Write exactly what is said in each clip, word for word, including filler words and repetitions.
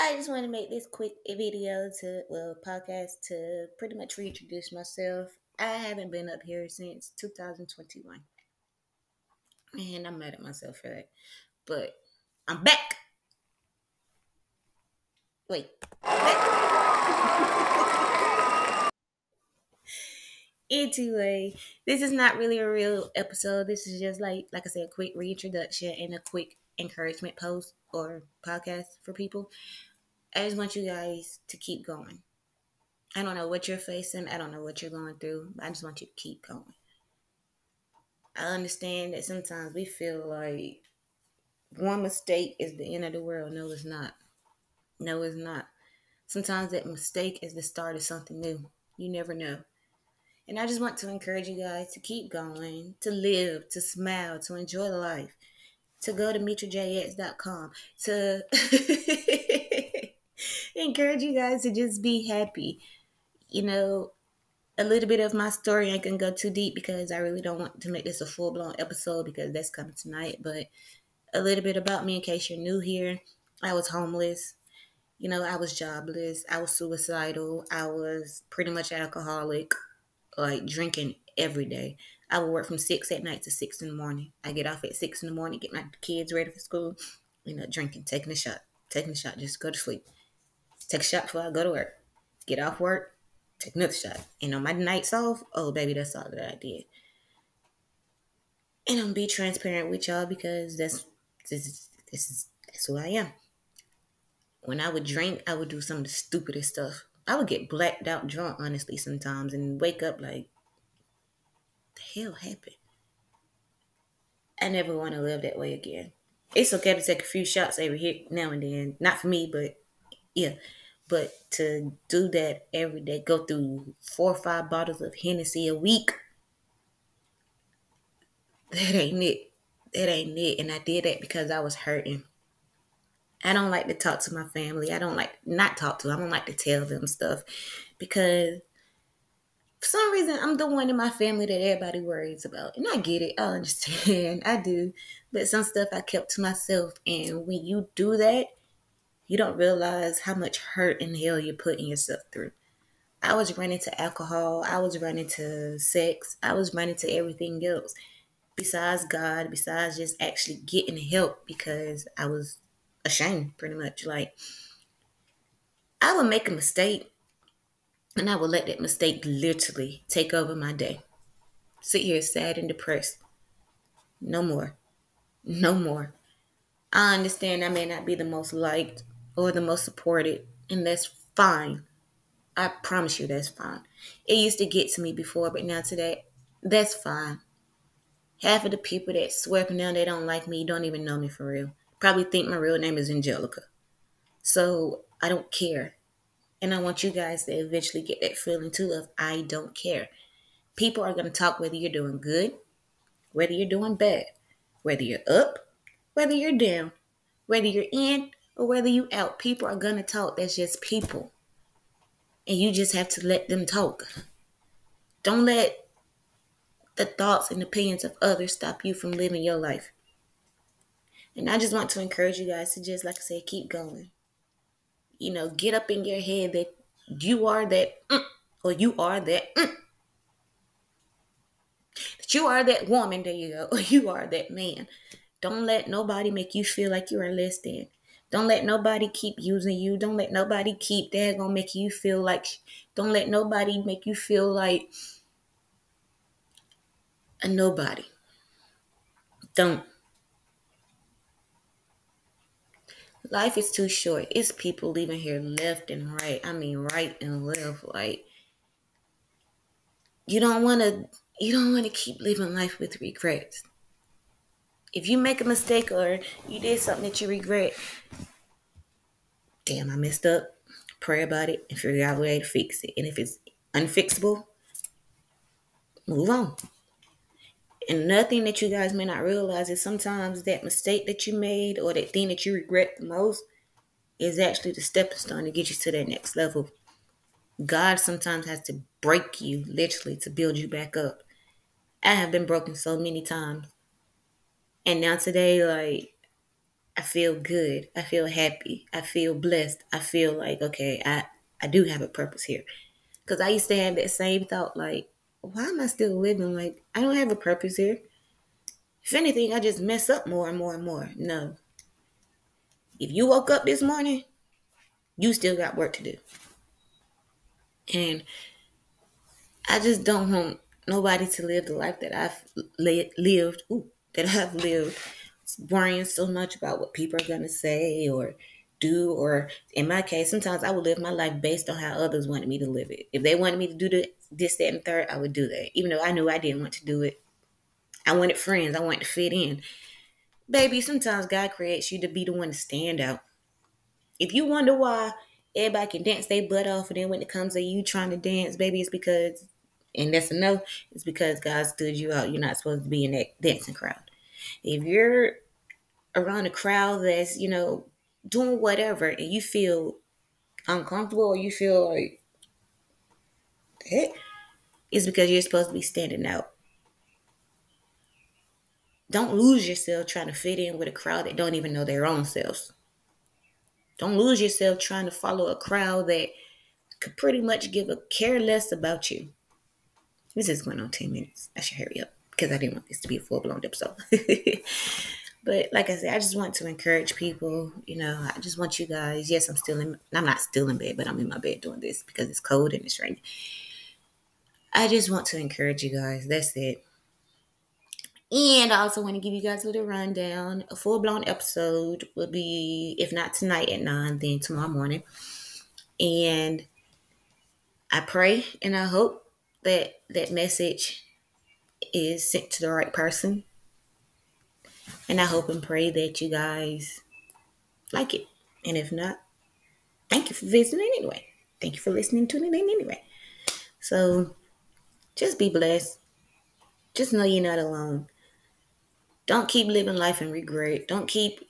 I just want to make this quick video to, well, podcast to pretty much reintroduce myself. I haven't been up here since two thousand twenty-one. And I'm mad at myself for that. But I'm back. Wait. Anyway, this is not really a real episode. This is just like, like I said, a quick reintroduction and a quick encouragement post or podcast for people. I just want you guys to keep going. I don't know what you're facing. I don't know what you're going through. I just want you to keep going. I understand that sometimes we feel like one mistake is the end of the world. No, it's not. No, it's not. Sometimes that mistake is the start of something new. You never know. And I just want to encourage you guys to keep going, to live, to smile, to enjoy life, to go to mitra j x dot com, to encourage you guys to just be happy. You know, a little bit of my story. I can go too deep because I really don't want to make this a full blown episode because that's coming tonight. But a little bit about me in case you're new here. I was homeless. You know, I was jobless. I was suicidal. I was pretty much alcoholic, like drinking every day. I would work from six at night to six in the morning. I get off at six in the morning, get my kids ready for school, you know, drinking, taking a shot, taking a shot, just go to sleep. Take a shot before I go to work. Get off work, take another shot. And on my nights off, oh baby, that's all that I did. And I'm be transparent with y'all because that's this is this is that's who I am. When I would drink, I would do some of the stupidest stuff. I would get blacked out drunk, honestly, sometimes, and wake up like, the hell happened? I never want to live that way again. It's okay to take a few shots every hit now and then. Not for me, but yeah. But to do that every day, go through four or five bottles of Hennessy a week, that ain't it. That ain't it. And I did that because I was hurting. I don't like to talk to my family. I don't like, not talk to them. I don't like to tell them stuff because for some reason I'm the one in my family that everybody worries about. And I get it. I understand. I do. But some stuff I kept to myself. And when you do that, you don't realize how much hurt and hell you're putting yourself through. I was running to alcohol. I was running to sex. I was running to everything else besides God, besides just actually getting help because I was ashamed, pretty much. Like, I would make a mistake and I would let that mistake literally take over my day. Sit here sad and depressed. No more. No more. I understand I may not be the most liked or the most supported, and that's fine. I promise you that's fine. It used to get to me before, but now today, that's fine. Half of the people that swear up and down they don't like me don't even know me for real. Probably think my real name is Angelica. So I don't care. And I want you guys to eventually get that feeling too of I don't care. People are going to talk whether you're doing good, whether you're doing bad, whether you're up, whether you're down, whether you're in or whether you out. People are going to talk. That's just people. And you just have to let them talk. Don't let the thoughts and opinions of others stop you from living your life. And I just want to encourage you guys to just, like I said, keep going. You know, get up in your head that you are that, mm, or you are that, mm, that you are that woman, there you go, or you are that man. Don't let nobody make you feel like you are less than. Don't let nobody keep using you. Don't let nobody keep, they're going to make you feel like, don't let nobody make you feel like a nobody. Don't. Life is too short. It's people leaving here left and right. I mean, right and left. Like, you don't want to, you don't want to keep living life with regrets. If you make a mistake or you did something that you regret, damn, I messed up. Pray about it and figure out a way to fix it. And if it's unfixable, move on. And nothing that you guys may not realize is sometimes that mistake that you made or that thing that you regret the most is actually the stepping stone to get you to that next level. God sometimes has to break you literally to build you back up. I have been broken so many times. And now today, like, I feel good. I feel happy. I feel blessed. I feel like, okay, I, I do have a purpose here. Because I used to have that same thought, like, why am I still living? Like, I don't have a purpose here. If anything, I just mess up more and more and more. No. If you woke up this morning, you still got work to do. And I just don't want nobody to live the life that I've li- lived, ooh, that I've lived, worrying so much about what people are going to say or do. Or in my case, sometimes I would live my life based on how others wanted me to live it. If they wanted me to do the, this, that, and third, I would do that. Even though I knew I didn't want to do it. I wanted friends. I wanted to fit in. Baby, sometimes God creates you to be the one to stand out. If you wonder why everybody can dance their butt off, and then when it comes to you trying to dance, baby, it's because, and that's a no, it's because God stood you out. You're not supposed to be in that dancing crowd. If you're around a crowd that's, you know, doing whatever, and you feel uncomfortable or you feel like, hey, it's because you're supposed to be standing out. Don't lose yourself trying to fit in with a crowd that don't even know their own selves. Don't lose yourself trying to follow a crowd that could pretty much give a care less about you. This is going on ten minutes. I should hurry up because I didn't want this to be a full-blown episode. But like I said, I just want to encourage people. You know, I just want you guys. Yes, I'm still in. I'm not still in bed, but I'm in my bed doing this because it's cold and it's raining. I just want to encourage you guys. That's it. And I also want to give you guys a little rundown. A full-blown episode will be, if not tonight at nine, then tomorrow morning. And I pray and I hope that that message is sent to the right person. And I hope and pray that you guys like it. And if not, thank you for visiting anyway. Thank you for listening, tuning in anyway. So just be blessed. Just know you're not alone. Don't keep living life in regret. Don't keep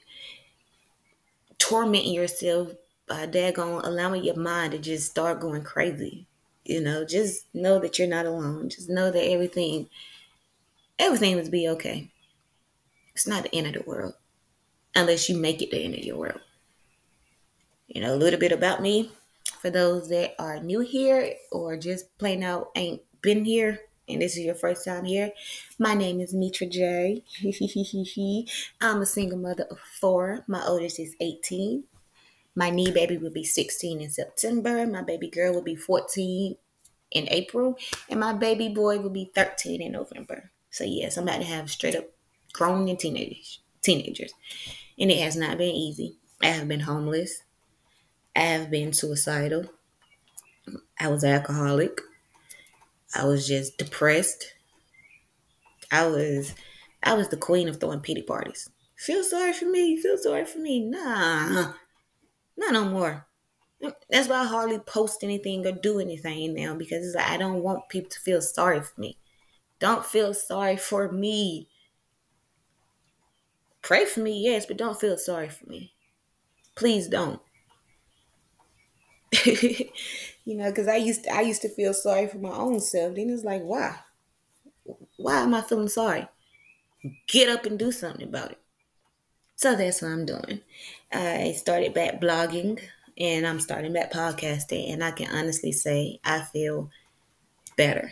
tormenting yourself by daggone allowing your mind to just start going crazy. You know, just know that you're not alone. Just know that everything, everything will be okay. It's not the end of the world unless you make it the end of your world. You know, a little bit about me for those that are new here or just plain out ain't been here and this is your first time here. My name is Mitra J. I'm a single mother of four. My oldest is eighteen. My knee baby will be sixteen in September. My baby girl will be fourteen in April. And my baby boy will be thirteen in November. So yes, I'm about to have straight up grown and teenagers. teenagers. And it has not been easy. I have been homeless. I have been suicidal. I was alcoholic. I was just depressed. I was I was the queen of throwing pity parties. Feel sorry for me. Feel sorry for me. Nah. Not no more. That's why I hardly post anything or do anything now because it's like I don't want people to feel sorry for me. Don't feel sorry for me. Pray for me, yes, but don't feel sorry for me. Please don't. You know, because I used to, I used to feel sorry for my own self. Then it's like, why? Why am I feeling sorry? Get up and do something about it. So that's what I'm doing. I started back blogging and I'm starting back podcasting, and I can honestly say I feel better.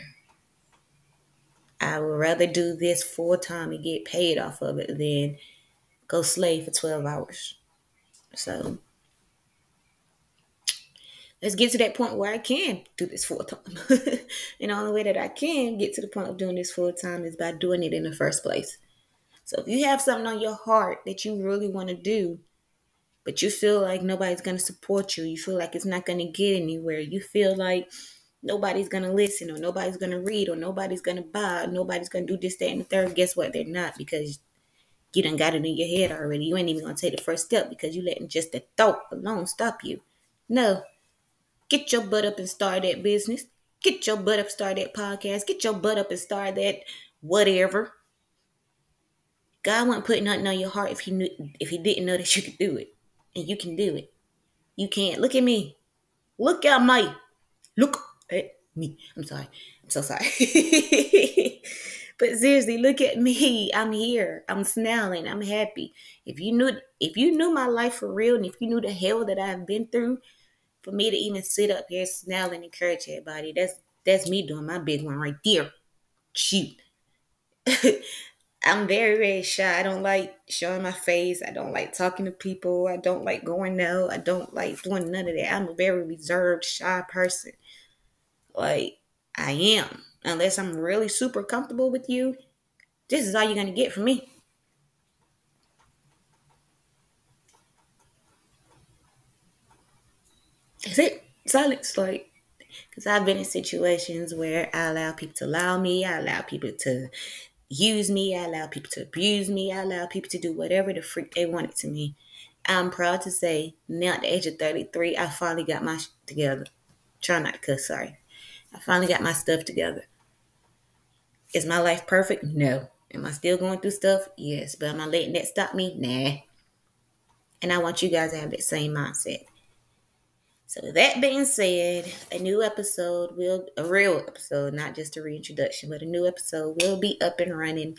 I would rather do this full time and get paid off of it than go slave for twelve hours. So let's get to that point where I can do this full time. And the only way that I can get to the point of doing this full time is by doing it in the first place. So if you have something on your heart that you really want to do, but you feel like nobody's going to support you, you feel like it's not going to get anywhere, you feel like nobody's going to listen or nobody's going to read or nobody's going to buy or nobody's going to do this, that, and the third, guess what? They're not, because you done got it in your head already. You ain't even going to take the first step because you letting just the thought alone stop you. No. Get your butt up and start that business. Get your butt up, start that podcast. Get your butt up and start that whatever. God wasn't putting nothing on your heart if he knew, if he didn't know that you could do it. And you can do it. You can't. Look at me. Look at me. Look at me. I'm sorry. I'm so sorry. But seriously, look at me. I'm here. I'm smiling. I'm happy. If you knew if you knew my life for real and if you knew the hell that I've been through, for me to even sit up here smiling and encourage everybody, that's that's me doing my big one right there. Shoot. I'm very, very shy. I don't like showing my face. I don't like talking to people. I don't like going out. I don't like doing none of that. I'm a very reserved, shy person. Like, I am. Unless I'm really super comfortable with you, this is all you're going to get from me. That's it. Silence. Like, because I've been in situations where I allow people to allow me. I allow people to use me. I allow people to abuse me. I allow people to do whatever the freak they wanted to me. I'm proud to say, now at the age of thirty-three, I finally got my shit together. Try not to cuss, sorry. I finally got my stuff together. Is my life perfect? No. Am I still going through stuff? Yes. But am I letting that stop me? Nah. And I want you guys to have that same mindset. So with that being said, a new episode will, a real episode, not just a reintroduction, but a new episode will be up and running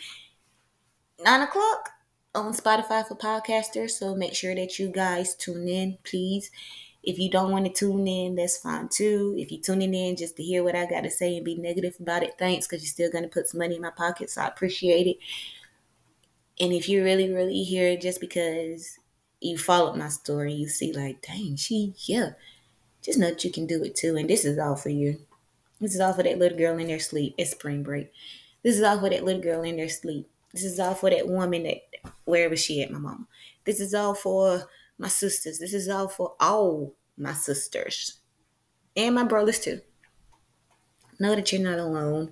nine o'clock on Spotify for podcasters. So make sure that you guys tune in, please. If you don't want to tune in, that's fine too. If you're tuning in just to hear what I got to say and be negative about it, thanks, because you're still going to put some money in my pocket, so I appreciate it. And if you really, really hear it just because you followed my story, you see like, dang, she, yeah, just know that you can do it too. And this is all for you. This is all for that little girl in their sleep. It's spring break. This is all for that little girl in their sleep. This is all for that woman that, wherever she at, my mama. This is all for my sisters. This is all for all my sisters. And my brothers too. Know that you're not alone.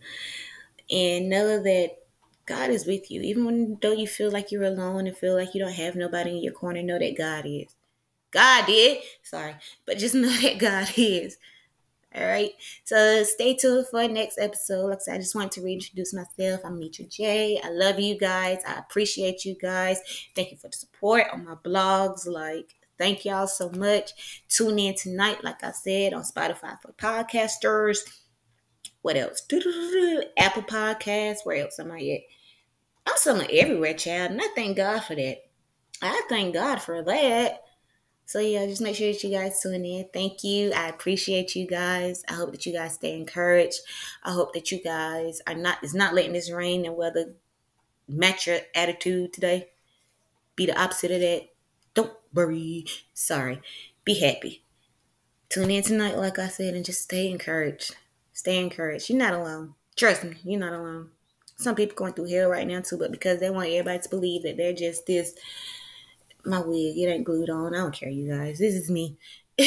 And know that God is with you. Even when, though you feel like you're alone and feel like you don't have nobody in your corner, know that God is. God did. Sorry. But just know that God is. All right. So stay tuned for the next episode. Like I said, I just wanted to reintroduce myself. I'm Mitra J. I love you guys. I appreciate you guys. Thank you for the support on my blogs. Like, thank y'all so much. Tune in tonight, like I said, on Spotify for podcasters. What else? Apple Podcasts. Where else am I at? I'm somewhere everywhere, child. And I thank God for that. I thank God for that. So yeah, just make sure that you guys tune in. Thank you. I appreciate you guys. I hope that you guys stay encouraged. I hope that you guys are not, it's not letting this rain and weather match your attitude today. Be the opposite of that. Don't worry. Sorry. Be happy. Tune in tonight, like I said, and just stay encouraged. Stay encouraged. You're not alone. Trust me, you're not alone. Some people going through hell right now too, but because they want everybody to believe that they're just this, my wig, it ain't glued on. I don't care, you guys. This is me.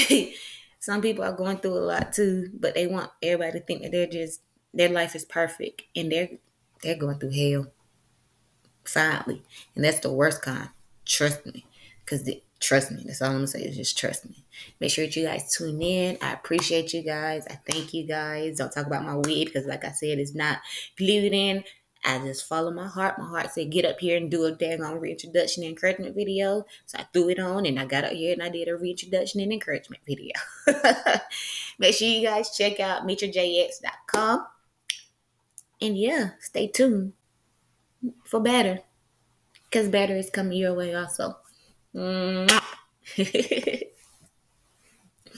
Some people are going through a lot too, but they want everybody to think that they're just, their life is perfect, and they're they're going through hell silently, and that's the worst kind. Trust me, because trust me. That's all I'm gonna say is just trust me. Make sure that you guys tune in. I appreciate you guys. I thank you guys. Don't talk about my wig because, like I said, it's not glued in. I just follow my heart. My heart said, get up here and do a dang on reintroduction and encouragement video. So I threw it on and I got up here and I did a reintroduction and encouragement video. Make sure you guys check out mitra j x dot com. And yeah, stay tuned for better. Because better is coming your way also. Mwah.